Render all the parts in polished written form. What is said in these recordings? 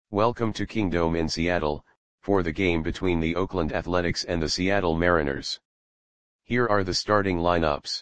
Welcome to Kingdome in Seattle, for the game between the Oakland Athletics and the Seattle Mariners. Here are the starting lineups.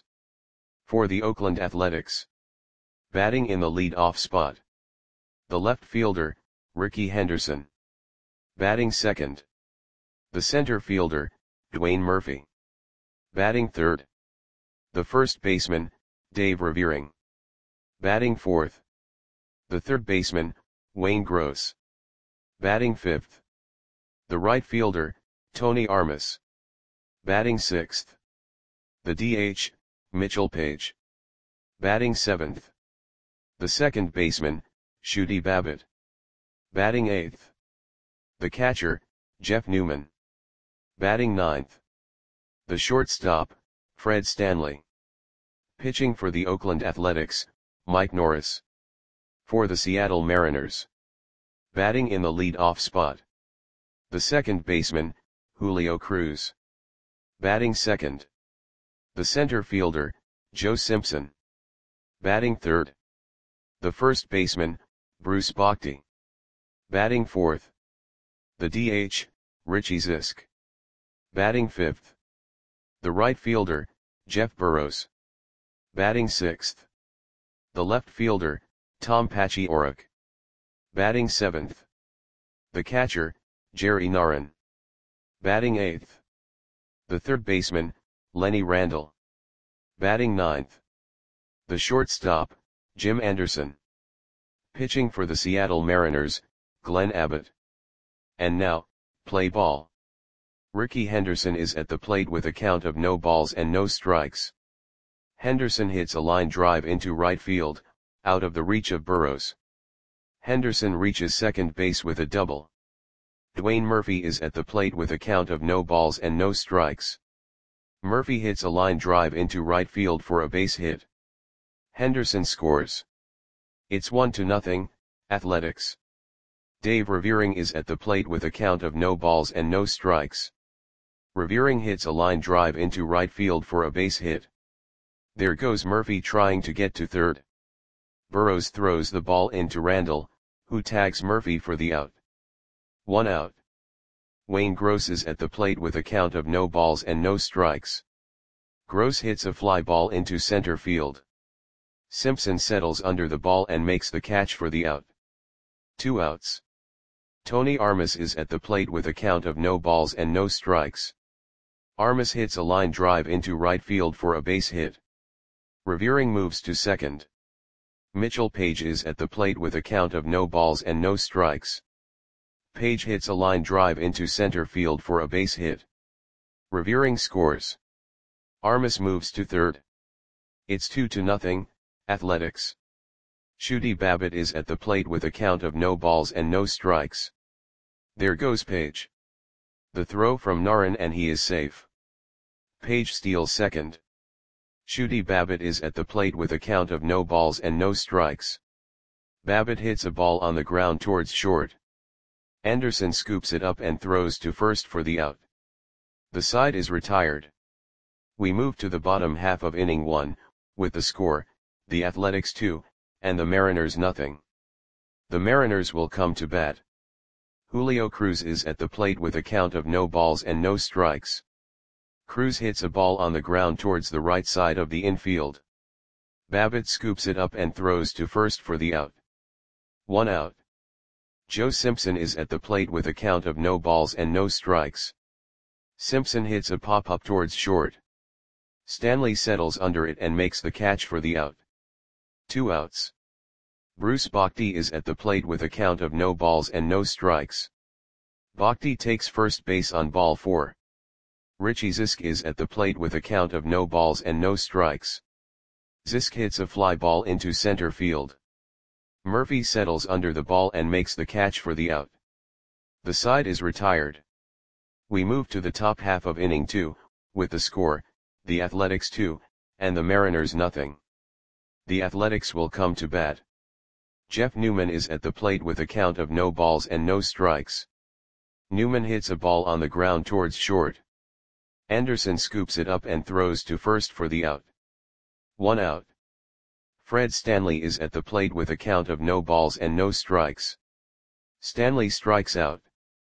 For the Oakland Athletics. Batting in the lead-off spot. The left fielder, Rickey Henderson. Batting second. The center fielder, Dwayne Murphy. Batting third. The first baseman, Dave Revering. Batting fourth. The third baseman, Wayne Gross. Batting fifth. The right fielder, Tony Armas. Batting sixth. The DH, Mitchell Page. Batting seventh. The second baseman, Shooty Babbitt. Batting eighth. The catcher, Jeff Newman. Batting ninth. The shortstop, Fred Stanley. Pitching for the Oakland Athletics, Mike Norris. For the Seattle Mariners. Batting in the lead-off spot. The second baseman, Julio Cruz. Batting second. The center fielder, Joe Simpson. Batting third. The first baseman, Bruce Bochy. Batting fourth. The DH, Richie Zisk. Batting fifth. The right fielder, Jeff Burrows. Batting sixth. The left fielder, Tom Paciorek. Batting seventh. The catcher, Jerry Narron. Batting eighth. The third baseman, Lenny Randle. Batting ninth. The shortstop, Jim Anderson. Pitching for the Seattle Mariners, Glenn Abbott. And now, play ball. Rickey Henderson is at the plate with a count of no balls and no strikes. Henderson hits a line drive into right field, out of the reach of Burrows. Henderson reaches second base with a double. Dwayne Murphy is at the plate with a count of no balls and no strikes. Murphy hits a line drive into right field for a base hit. Henderson scores. It's 1-0, Athletics. Dave Revering is at the plate with a count of no balls and no strikes. Revering hits a line drive into right field for a base hit. There goes Murphy trying to get to third. Burrows throws the ball into Randle, who tags Murphy for the out. 1 out. Wayne Gross is at the plate with a count of no balls and no strikes. Gross hits a fly ball into center field. Simpson settles under the ball and makes the catch for the out. 2 outs. Tony Armas is at the plate with a count of no balls and no strikes. Armas hits a line drive into right field for a base hit. Revering moves to second. Mitchell Page is at the plate with a count of no balls and no strikes. Page hits a line drive into center field for a base hit. Revering scores. Armas moves to third. It's 2-0, Athletics. Shooty Babbitt is at the plate with a count of no balls and no strikes. There goes Page. The throw from Narron and he is safe. Page steals second. Shooty Babbitt is at the plate with a count of no balls and no strikes. Babbitt hits a ball on the ground towards short. Anderson scoops it up and throws to first for the out. The side is retired. We move to the bottom half of inning 1, with the score, the Athletics 2, and the Mariners nothing. The Mariners will come to bat. Julio Cruz is at the plate with a count of no balls and no strikes. Cruz hits a ball on the ground towards the right side of the infield. Babbitt scoops it up and throws to first for the out. 1 out. Joe Simpson is at the plate with a count of no balls and no strikes. Simpson hits a pop-up towards short. Stanley settles under it and makes the catch for the out. 2 outs. Bruce Bochy is at the plate with a count of no balls and no strikes. Bochy takes first base on ball 4. Richie Zisk is at the plate with a count of no balls and no strikes. Zisk hits a fly ball into center field. Murphy settles under the ball and makes the catch for the out. The side is retired. We move to the top half of inning 2, with the score, the Athletics 2, and the Mariners nothing. The Athletics will come to bat. Jeff Newman is at the plate with a count of no balls and no strikes. Newman hits a ball on the ground towards short. Anderson scoops it up and throws to first for the out. 1 out. Fred Stanley is at the plate with a count of no balls and no strikes. Stanley strikes out.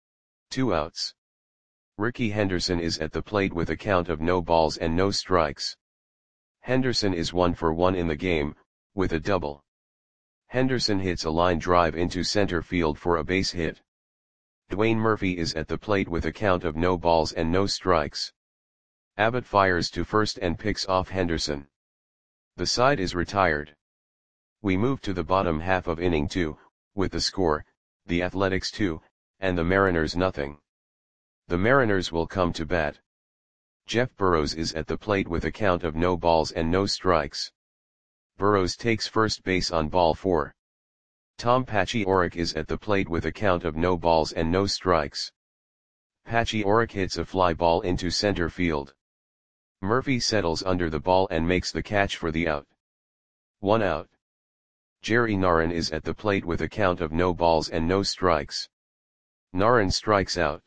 2 outs. Ricky Henderson is at the plate with a count of no balls and no strikes. Henderson is 1 for 1 in the game, with a double. Henderson hits a line drive into center field for a base hit. Dwayne Murphy is at the plate with a count of no balls and no strikes. Abbott fires to first and picks off Henderson. The side is retired. We move to the bottom half of inning 2, with the score, the Athletics 2, and the Mariners nothing. The Mariners will come to bat. Jeff Burroughs is at the plate with a count of no balls and no strikes. Burroughs takes first base on ball 4. Tom Paciorek is at the plate with a count of no balls and no strikes. Paciorek hits a fly ball into center field. Murphy settles under the ball and makes the catch for the out. 1 out. Jerry Narron is at the plate with a count of no balls and no strikes. Narron strikes out.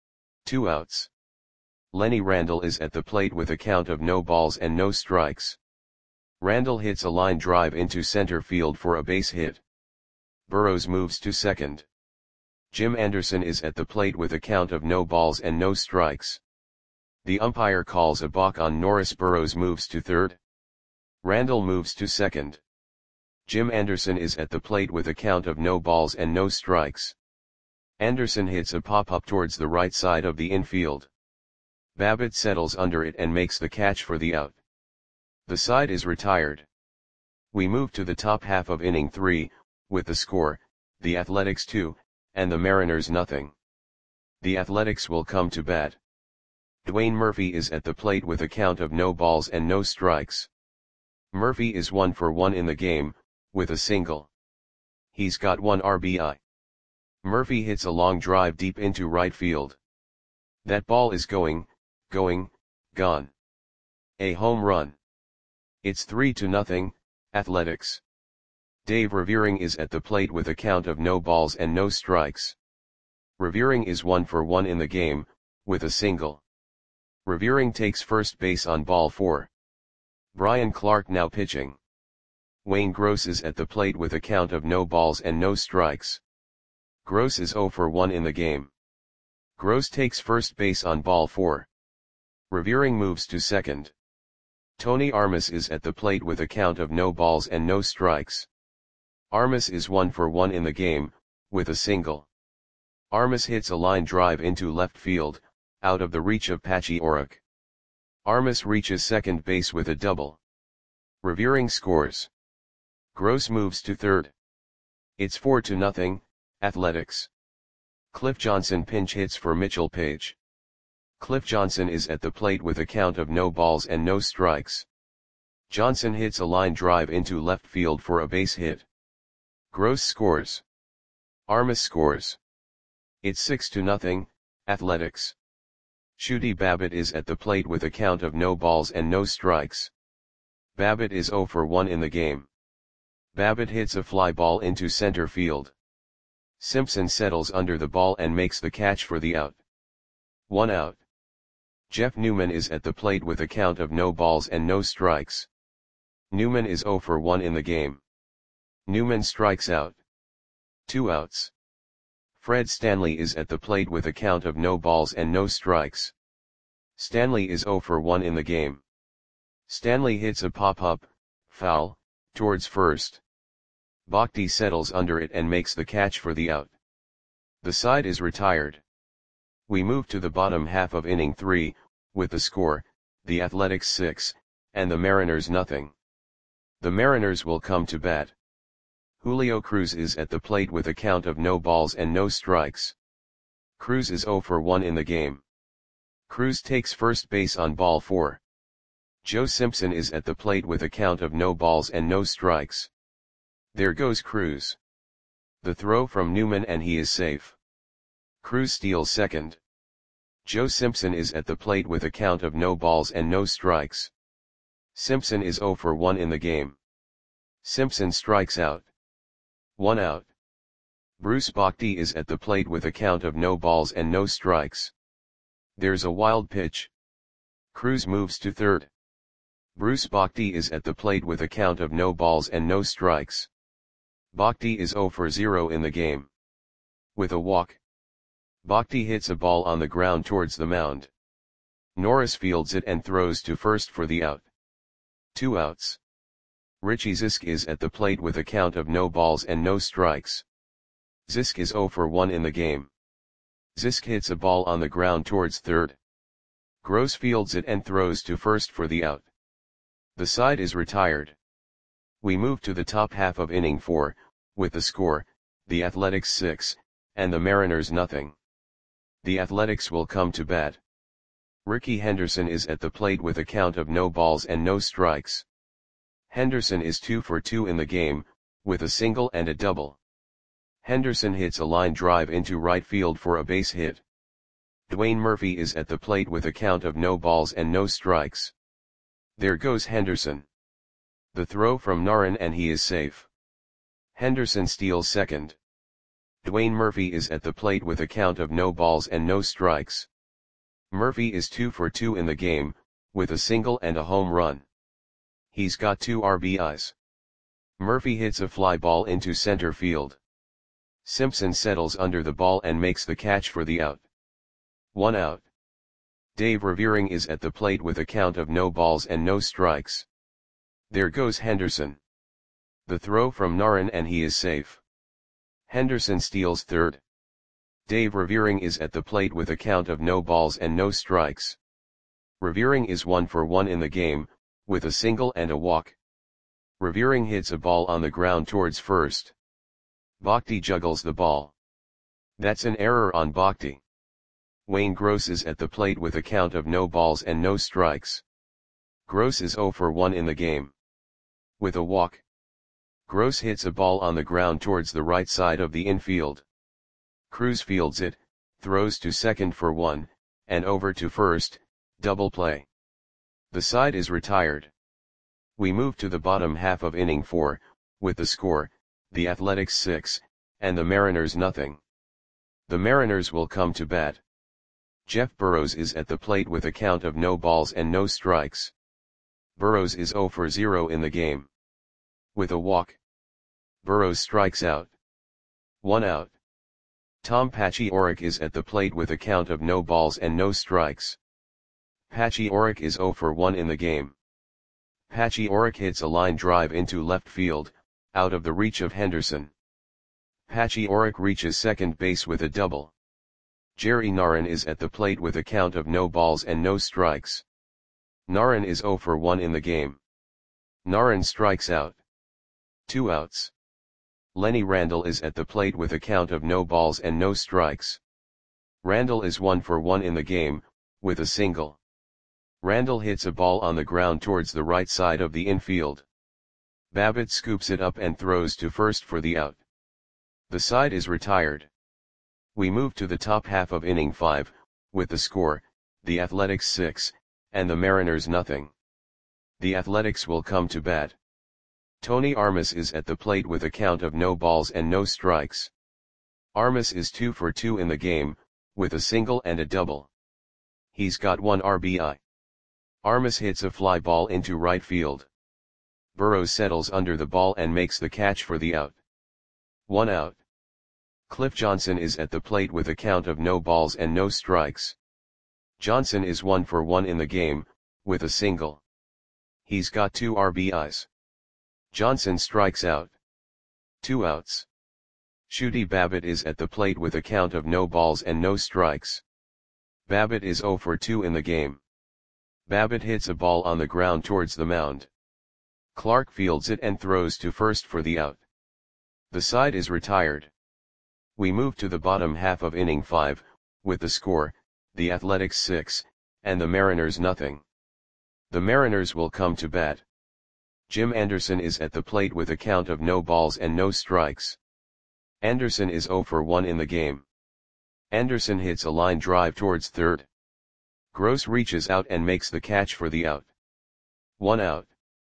2 outs. Lenny Randle is at the plate with a count of no balls and no strikes. Randle hits a line drive into center field for a base hit. Burroughs moves to second. Jim Anderson is at the plate with a count of no balls and no strikes. The umpire calls a balk on Norris. Burroughs moves to third. Randle moves to second. Jim Anderson is at the plate with a count of no balls and no strikes. Anderson hits a pop-up towards the right side of the infield. Babbitt settles under it and makes the catch for the out. The side is retired. We move to the top half of inning 3, with the score, the Athletics 2, and the Mariners nothing. The Athletics will come to bat. Dwayne Murphy is at the plate with a count of no balls and no strikes. Murphy is 1 for 1 in the game, with a single. He's got 1 RBI. Murphy hits a long drive deep into right field. That ball is going, gone. A home run. It's 3-0, Athletics. Dave Revering is at the plate with a count of no balls and no strikes. Revering is 1 for 1 in the game, with a single. Revering takes first base on ball 4. Brian Clark now pitching. Wayne Gross is at the plate with a count of no balls and no strikes. Gross is 0 for 1 in the game. Gross takes first base on ball 4. Revering moves to second. Tony Armas is at the plate with a count of no balls and no strikes. Armas is 1 for 1 in the game, with a single. Armas hits a line drive into left field, out of the reach of Paciorek. Armas reaches second base with a double. Revering scores. Gross moves to third. It's 4-0, Athletics. Cliff Johnson pinch hits for Mitchell Page. Cliff Johnson is at the plate with a count of no balls and no strikes. Johnson hits a line drive into left field for a base hit. Gross scores. Armas scores. It's 6-0, Athletics. Shooty Babbitt is at the plate with a count of no balls and no strikes. Babbitt is 0 for 1 in the game. Babbitt hits a fly ball into center field. Simpson settles under the ball and makes the catch for the out. 1 out. Jeff Newman is at the plate with a count of no balls and no strikes. Newman is 0 for 1 in the game. Newman strikes out. 2 outs. Fred Stanley is at the plate with a count of no balls and no strikes. Stanley is 0 for 1 in the game. Stanley hits a pop-up, foul, towards first. Bhakti settles under it and makes the catch for the out. The side is retired. We move to the bottom half of inning 3, with the score, the Athletics 6, and the Mariners nothing. The Mariners will come to bat. Julio Cruz is at the plate with a count of no balls and no strikes. Cruz is 0 for 1 in the game. Cruz takes first base on ball 4. Joe Simpson is at the plate with a count of no balls and no strikes. There goes Cruz. The throw from Newman and he is safe. Cruz steals second. Joe Simpson is at the plate with a count of no balls and no strikes. Simpson is 0 for 1 in the game. Simpson strikes out. 1 out. Bruce Bhakti is at the plate with a count of no balls and no strikes. There's a wild pitch. Cruz moves to third. Bruce Bhakti is at the plate with a count of no balls and no strikes. Bhakti is 0 for 0 in the game. with a walk. Bhakti hits a ball on the ground towards the mound. Norris fields it and throws to first for the out. 2 outs. Richie Zisk is at the plate with a count of no balls and no strikes. Zisk is 0 for 1 in the game. Zisk hits a ball on the ground towards third. Gross fields it and throws to first for the out. The side is retired. We move to the top half of inning 4, with the score, the Athletics 6, and the Mariners nothing. The Athletics will come to bat. Ricky Henderson is at the plate with a count of no balls and no strikes. Henderson is 2 for 2 in the game, with a single and a double. Henderson hits a line drive into right field for a base hit. Dwayne Murphy is at the plate with a count of no balls and no strikes. There goes Henderson. The throw from Naran and he is safe. Henderson steals second. Dwayne Murphy is at the plate with a count of no balls and no strikes. Murphy is 2 for 2 in the game, with a single and a home run. He's got 2 RBIs. Murphy hits a fly ball into center field. Simpson settles under the ball and makes the catch for the out. 1 out. Dave Revering is at the plate with a count of no balls and no strikes. There goes Henderson. The throw from Naran and he is safe. Henderson steals third. Dave Revering is at the plate with a count of no balls and no strikes. Revering is 1 for 1 in the game, with a single and a walk. Revering hits a ball on the ground towards first. Bhakti juggles the ball. That's an error on Bhakti. Wayne Gross is at the plate with a count of no balls and no strikes. Gross is 0 for 1 in the game. With a walk. Gross hits a ball on the ground towards the right side of the infield. Cruz fields it, throws to second for 1, and over to first, double play. The side is retired. We move to the bottom half of inning 4, with the score, the Athletics 6, and the Mariners nothing. The Mariners will come to bat. Jeff Burrows is at the plate with a count of no balls and no strikes. Burrows is 0 for 0 in the game. With a walk. Burrows strikes out. 1 out. Tom Pachioric is at the plate with a count of no balls and no strikes. Pachioric is 0 for 1 in the game. Pachioric hits a line drive into left field, out of the reach of Henderson. Pachioric reaches second base with a double. Jerry Naran is at the plate with a count of no balls and no strikes. Naran is 0 for 1 in the game. Naran strikes out. 2 outs. Lenny Randall is at the plate with a count of no balls and no strikes. Randall is 1 for 1 in the game, with a single. Randall hits a ball on the ground towards the right side of the infield. Babbitt scoops it up and throws to first for the out. The side is retired. We move to the top half of inning 5, with the score, the Athletics 6, and the Mariners nothing. The Athletics will come to bat. Tony Armas is at the plate with a count of no balls and no strikes. Armas is 2 for 2 in the game, with a single and a double. He's got 1 RBI. Armas hits a fly ball into right field. Burrows settles under the ball and makes the catch for the out. 1 out. Cliff Johnson is at the plate with a count of no balls and no strikes. Johnson is 1 for 1 in the game, with a single. He's got 2 RBIs. Johnson strikes out. 2 outs. Shooty Babbitt is at the plate with a count of no balls and no strikes. Babbitt is 0 for 2 in the game. Babbitt hits a ball on the ground towards the mound. Clark fields it and throws to first for the out. The side is retired. We move to the bottom half of inning 5, with the score, the Athletics 6, and the Mariners nothing. The Mariners will come to bat. Jim Anderson is at the plate with a count of no balls and no strikes. Anderson is 0 for 1 in the game. Anderson hits a line drive towards third. Gross reaches out and makes the catch for the out. 1 out.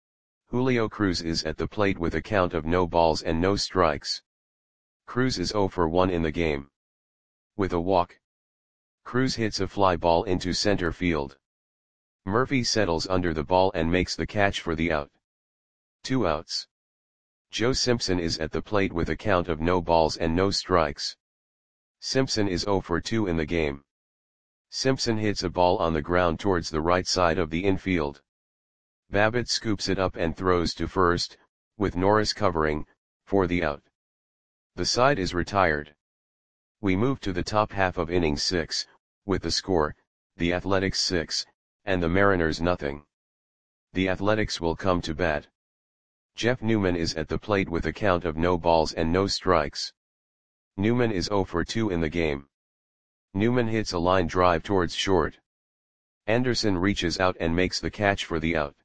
Julio Cruz is at the plate with a count of no balls and no strikes. Cruz is 0 for 1 in the game. With a walk. Cruz hits a fly ball into center field. Murphy settles under the ball and makes the catch for the out. 2 outs. Joe Simpson is at the plate with a count of no balls and no strikes. Simpson is 0 for 2 in the game. Simpson hits a ball on the ground towards the right side of the infield. Babbitt scoops it up and throws to first, with Norris covering, for the out. The side is retired. We move to the top half of inning 6, with the score, the Athletics 6, and the Mariners nothing. The Athletics will come to bat. Jeff Newman is at the plate with a count of no balls and no strikes. Newman is 0 for 2 in the game. Newman hits a line drive towards short. Anderson reaches out and makes the catch for the out.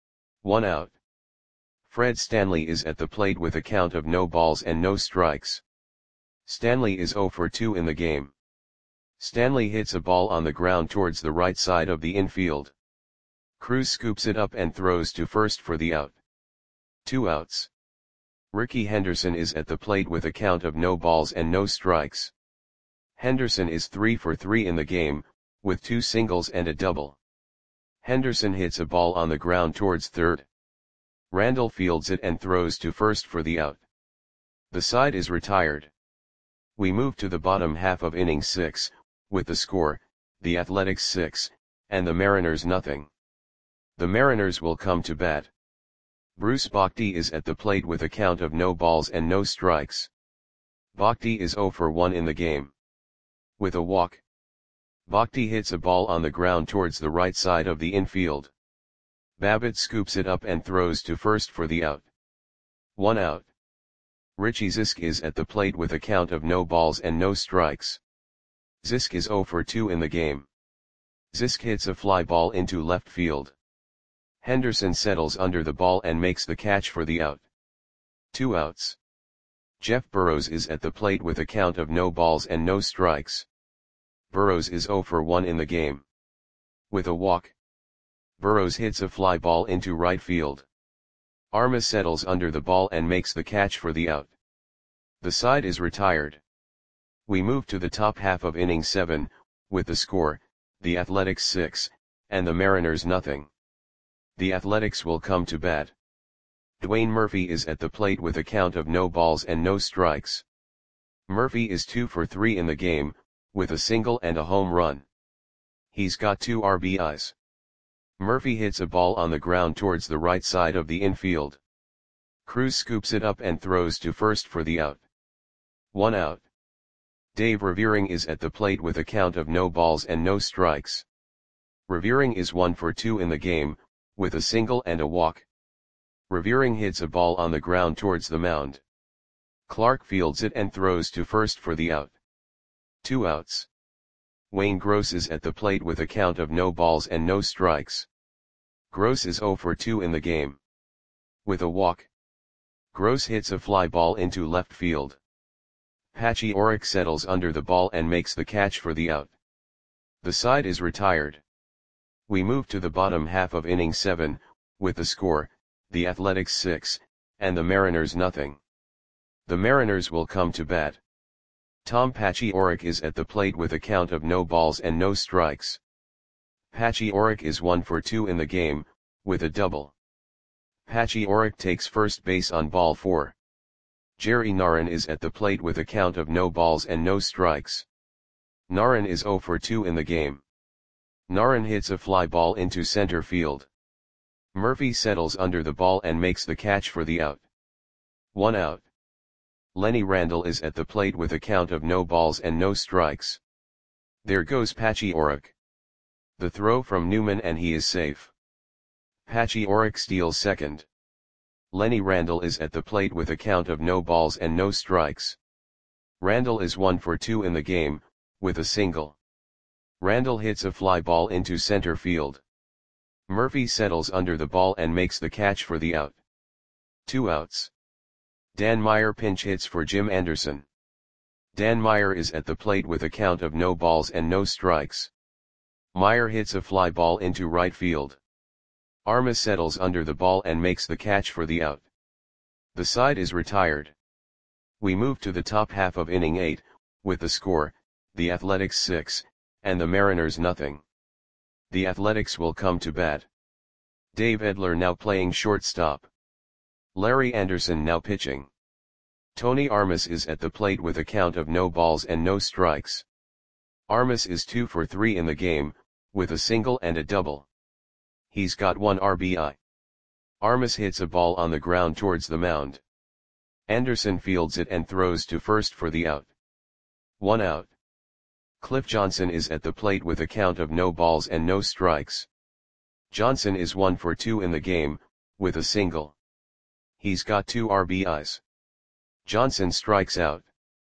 1 out. Fred Stanley is at the plate with a count of no balls and no strikes. Stanley is 0 for 2 in the game. Stanley hits a ball on the ground towards the right side of the infield. Cruz scoops it up and throws to first for the out. 2 outs. Rickey Henderson is at the plate with a count of no balls and no strikes. Henderson is 3 for 3 in the game, with 2 singles and a double. Henderson hits a ball on the ground towards third. Randall fields it and throws to first for the out. The side is retired. We move to the bottom half of inning 6, with the score, the Athletics 6, and the Mariners nothing. The Mariners will come to bat. Bruce Bochy is at the plate with a count of no balls and no strikes. Bochy is 0 for 1 in the game. With a walk. Bochy hits a ball on the ground towards the right side of the infield. Babbitt scoops it up and throws to first for the out. 1 out. Richie Zisk is at the plate with a count of no balls and no strikes. Zisk is 0 for 2 in the game. Zisk hits a fly ball into left field. Henderson settles under the ball and makes the catch for the out. 2 outs. Jeff Burrows is at the plate with a count of no balls and no strikes. Burrows is 0 for 1 in the game. With a walk. Burrows hits a fly ball into right field. Armas settles under the ball and makes the catch for the out. The side is retired. We move to the top half of inning 7, with the score, the Athletics 6, and the Mariners nothing. The Athletics will come to bat. Dwayne Murphy is at the plate with a count of no balls and no strikes. Murphy is 2 for 3 in the game, with a single and a home run. He's got 2 RBIs. Murphy hits a ball on the ground towards the right side of the infield. Cruz scoops it up and throws to first for the out. 1 out. Dave Revering is at the plate with a count of no balls and no strikes. Revering is 1 for 2 in the game, with a single and a walk. Revering hits a ball on the ground towards the mound. Clark fields it and throws to first for the out. 2 outs. Wayne Gross is at the plate with a count of no balls and no strikes. Gross is 0 for 2 in the game. With a walk. Gross hits a fly ball into left field. Patchy Orrick settles under the ball and makes the catch for the out. The side is retired. We move to the bottom half of inning 7, with the score, the Athletics 6, and the Mariners nothing. The Mariners will come to bat. Tom Patchy Orrick is at the plate with a count of no balls and no strikes. Patchy Orrick is 1 for 2 in the game, with a double. Patchy Orrick takes first base on ball 4. Jerry Narron is at the plate with a count of no balls and no strikes. Narron is 0 for 2 in the game. Narron hits a fly ball into center field. Murphy settles under the ball and makes the catch for the out. 1 out. Lenny Randall is at the plate with a count of no balls and no strikes. There goes Patchy Orrick. The throw from Newman and he is safe. Patchy Orrick steals second. Lenny Randall is at the plate with a count of no balls and no strikes. Randall is 1 for 2 in the game, with a single. Randall hits a fly ball into center field. Murphy settles under the ball and makes the catch for the out. 2 outs. Dan Meyer pinch hits for Jim Anderson. Dan Meyer is at the plate with a count of no balls and no strikes. Meyer hits a fly ball into right field. Armas settles under the ball and makes the catch for the out. The side is retired. We move to the top half of inning 8, with the score, the Athletics 6, and the Mariners nothing. The Athletics will come to bat. Dave Edler now playing shortstop. Larry Anderson now pitching. Tony Armas is at the plate with a count of no balls and no strikes. Armas is 2 for 3 in the game, with a single and a double. He's got 1 RBI. Armas hits a ball on the ground towards the mound. Anderson fields it and throws to first for the out. 1 out. Cliff Johnson is at the plate with a count of no balls and no strikes. Johnson is 1 for 2 in the game, with a single. He's got 2 RBIs. Johnson strikes out.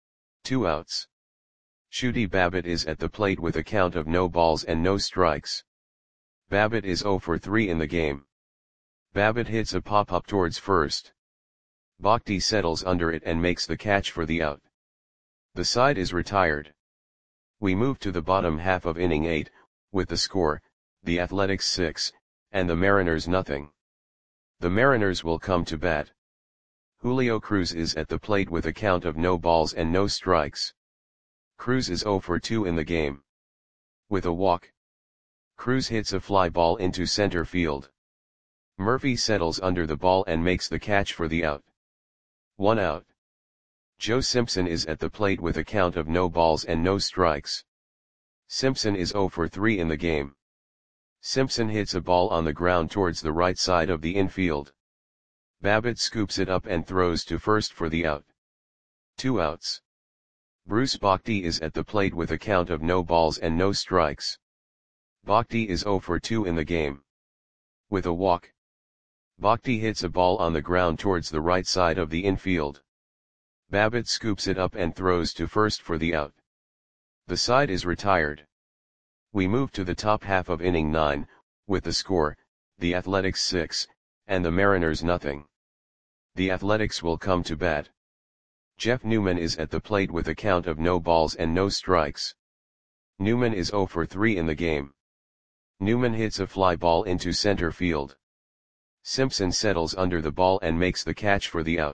2 outs. Shooty Babbitt is at the plate with a count of no balls and no strikes. Babbitt is 0 for 3 in the game. Babbitt hits a pop-up towards first. Bhakti settles under it and makes the catch for the out. The side is retired. We move to the bottom half of inning 8, with the score, the Athletics 6, and the Mariners nothing. The Mariners will come to bat. Julio Cruz is at the plate with a count of no balls and no strikes. Cruz is 0 for 2 in the game. With a walk. Cruz hits a fly ball into center field. Murphy settles under the ball and makes the catch for the out. 1 out. Joe Simpson is at the plate with a count of no balls and no strikes. Simpson is 0 for 3 in the game. Simpson hits a ball on the ground towards the right side of the infield. Babbitt scoops it up and throws to first for the out. 2 outs. Bruce Bhakti is at the plate with a count of no balls and no strikes. Bhakti is 0 for 2 in the game. With a walk. Bhakti hits a ball on the ground towards the right side of the infield. Babbitt scoops it up and throws to first for the out. The side is retired. We move to the top half of inning 9, with the score, the Athletics 6, and the Mariners nothing. The Athletics will come to bat. Jeff Newman is at the plate with a count of no balls and no strikes. Newman is 0 for 3 in the game. Newman hits a fly ball into center field. Simpson settles under the ball and makes the catch for the out.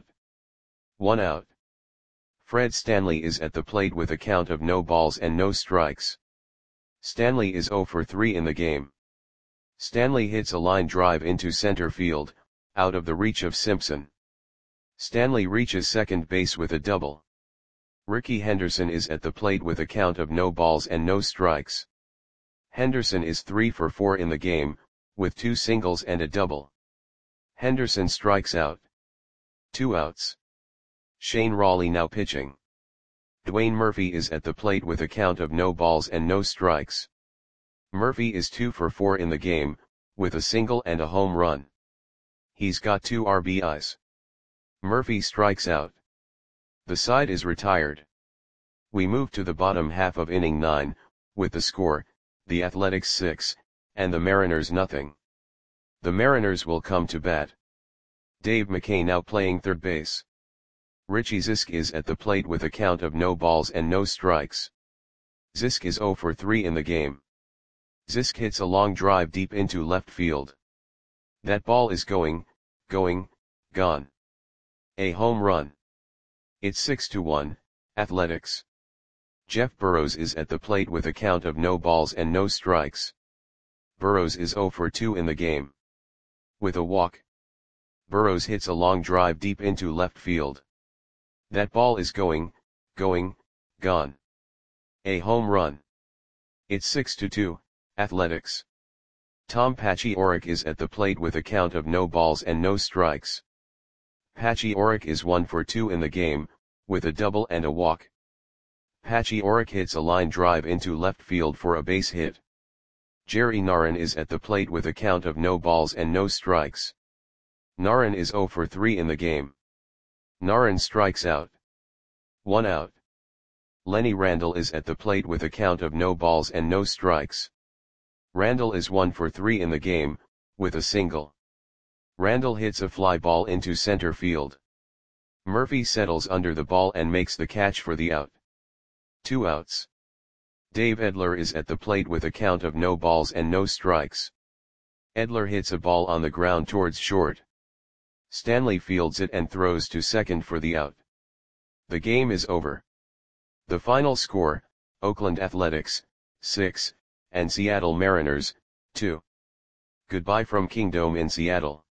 1 out. Fred Stanley is at the plate with a count of no balls and no strikes. Stanley is 0 for 3 in the game. Stanley hits a line drive into center field, out of the reach of Simpson. Stanley reaches second base with a double. Rickey Henderson is at the plate with a count of no balls and no strikes. Henderson is 3 for 4 in the game, with 2 singles and a double. Henderson strikes out. 2 outs. Shane Rawley now pitching. Dwayne Murphy is at the plate with a count of no balls and no strikes. Murphy is 2 for 4 in the game, with a single and a home run. He's got 2 RBIs. Murphy strikes out. The side is retired. We move to the bottom half of inning 9, with the score, the Athletics 6, and the Mariners nothing. The Mariners will come to bat. Dave McKay now playing third base. Richie Zisk is at the plate with a count of no balls and no strikes. Zisk is 0 for 3 in the game. Zisk hits a long drive deep into left field. That ball is going, gone. A home run. It's 6-1, Athletics. Jeff Burrows is at the plate with a count of no balls and no strikes. Burrows is 0 for 2 in the game. With a walk. Burrows hits a long drive deep into left field. That ball is going, gone. A home run. It's 6-2, Athletics. Tom Pachiorek is at the plate with a count of no balls and no strikes. Pachiorek is 1 for 2 in the game, with a double and a walk. Pachiorek hits a line drive into left field for a base hit. Jerry Narron is at the plate with a count of no balls and no strikes. Narron is 0 for 3 in the game. Narron strikes out. 1 out. Lenny Randle is at the plate with a count of no balls and no strikes. Randle is 1 for 3 in the game, with a single. Randle hits a fly ball into center field. Murphy settles under the ball and makes the catch for the out. 2 outs. Dave Edler is at the plate with a count of no balls and no strikes. Edler hits a ball on the ground towards short. Stanley fields it and throws to second for the out. The game is over. The final score, Oakland Athletics, 6, and Seattle Mariners, 2. Goodbye from Kingdome in Seattle.